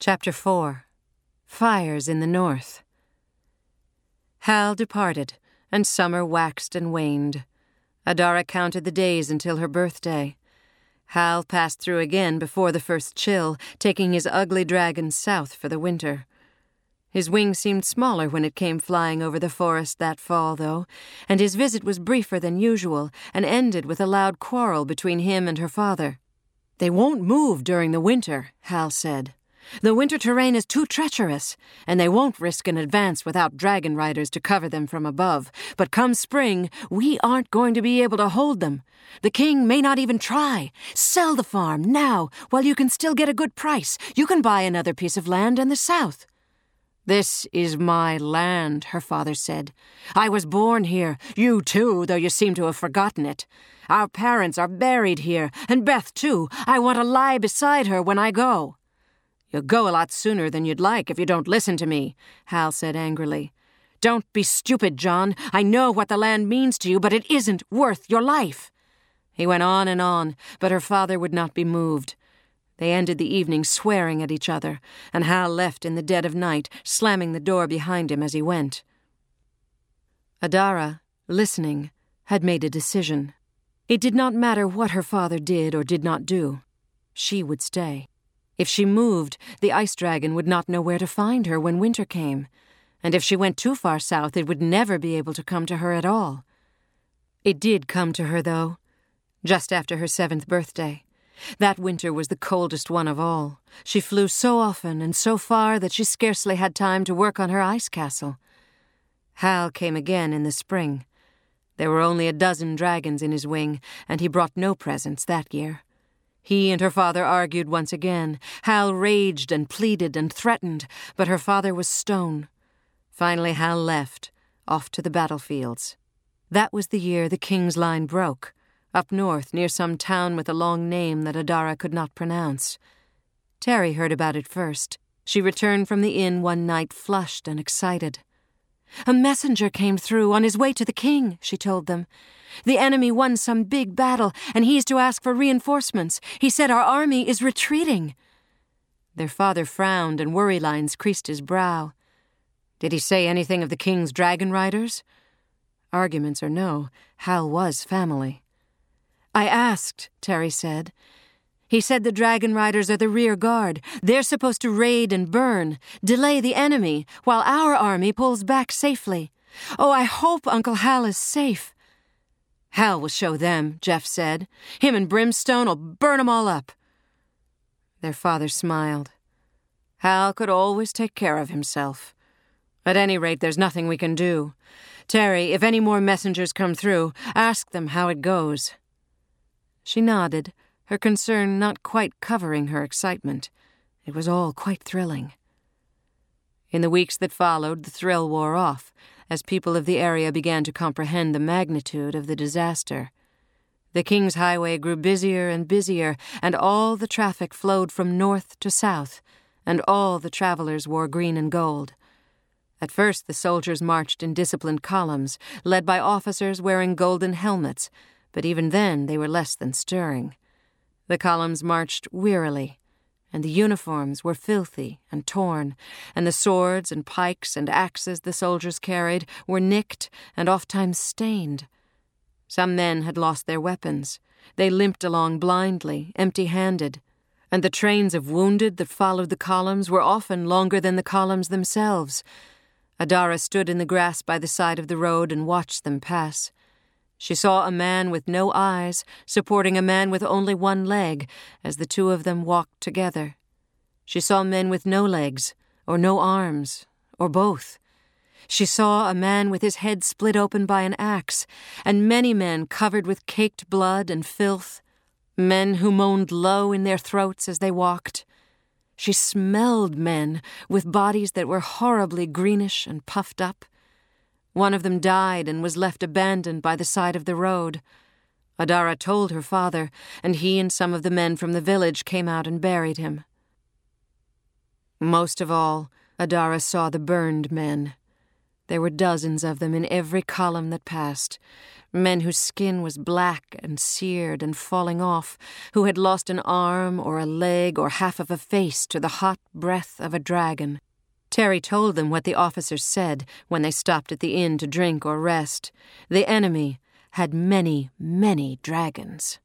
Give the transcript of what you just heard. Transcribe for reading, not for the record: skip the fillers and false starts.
Chapter 4. Fires in the North. Hal departed, and summer waxed and waned. Adara counted the days until her birthday. Hal passed through again before the first chill, taking his ugly dragon south for the winter. His wing seemed smaller when it came flying over the forest that fall, though, and his visit was briefer than usual and ended with a loud quarrel between him and her father. "They won't move during the winter," Hal said. "The winter terrain is too treacherous, and they won't risk an advance without dragon riders to cover them from above. But come spring, we aren't going to be able to hold them. The king may not even try. Sell the farm now, while you can still get a good price. You can buy another piece of land in the south." "This is my land," her father said. "I was born here, you too, though you seem to have forgotten it. Our parents are buried here, and Beth too. I want to lie beside her when I go." "You'll go a lot sooner than you'd like if you don't listen to me," Hal said angrily. "Don't be stupid, John. I know what the land means to you, but it isn't worth your life." He went on, but her father would not be moved. They ended the evening swearing at each other, and Hal left in the dead of night, slamming the door behind him as he went. Adara, listening, had made a decision. It did not matter what her father did or did not do. She would stay. If she moved, the ice dragon would not know where to find her when winter came, and if she went too far south, it would never be able to come to her at all. It did come to her, though, just after her 7th birthday. That winter was the coldest one of all. She flew so often and so far that she scarcely had time to work on her ice castle. Hal came again in the spring. There were only 12 dragons in his wing, and he brought no presents that year. He and her father argued once again. Hal raged and pleaded and threatened, but her father was stone. Finally Hal left, off to the battlefields. That was the year the king's line broke, up north near some town with a long name that Adara could not pronounce. Terry heard about it first. She returned from the inn one night flushed and excited. "A messenger came through on his way to the king," she told them. "The enemy won some big battle, and he's to ask for reinforcements. He said our army is retreating." Their father frowned, and worry lines creased his brow. Did he say anything of the king's dragon riders? Arguments or no, Hal was family. "I asked," Terry said. "He said the dragon riders are the rear guard. They're supposed to raid and burn, delay the enemy, while our army pulls back safely. Oh, I hope Uncle Hal is safe." "Hal will show them," Jeff said. "Him and Brimstone'll burn 'em all up." Their father smiled. Hal could always take care of himself. "At any rate, there's nothing we can do. Terry, if any more messengers come through, ask them how it goes." She nodded, her concern not quite covering her excitement. It was all quite thrilling. In the weeks that followed, the thrill wore off, as people of the area began to comprehend the magnitude of the disaster. The King's Highway grew busier and busier, and all the traffic flowed from north to south, and all the travelers wore green and gold. At first the soldiers marched in disciplined columns, led by officers wearing golden helmets, but even then they were less than stirring. The columns marched wearily, and the uniforms were filthy and torn, and the swords and pikes and axes the soldiers carried were nicked and ofttimes stained. Some men had lost their weapons. They limped along blindly, empty-handed, and the trains of wounded that followed the columns were often longer than the columns themselves. Adara stood in the grass by the side of the road and watched them pass. She saw a man with no eyes supporting a man with only one leg as the two of them walked together. She saw men with no legs, or no arms, or both. She saw a man with his head split open by an axe, and many men covered with caked blood and filth, men who moaned low in their throats as they walked. She smelled men with bodies that were horribly greenish and puffed up. One of them died and was left abandoned by the side of the road. Adara told her father, and he and some of the men from the village came out and buried him. Most of all, Adara saw the burned men. There were dozens of them in every column that passed. Men whose skin was black and seared and falling off, who had lost an arm or a leg or half of a face to the hot breath of a dragon. Terry told them what the officers said when they stopped at the inn to drink or rest. The enemy had many, many dragons.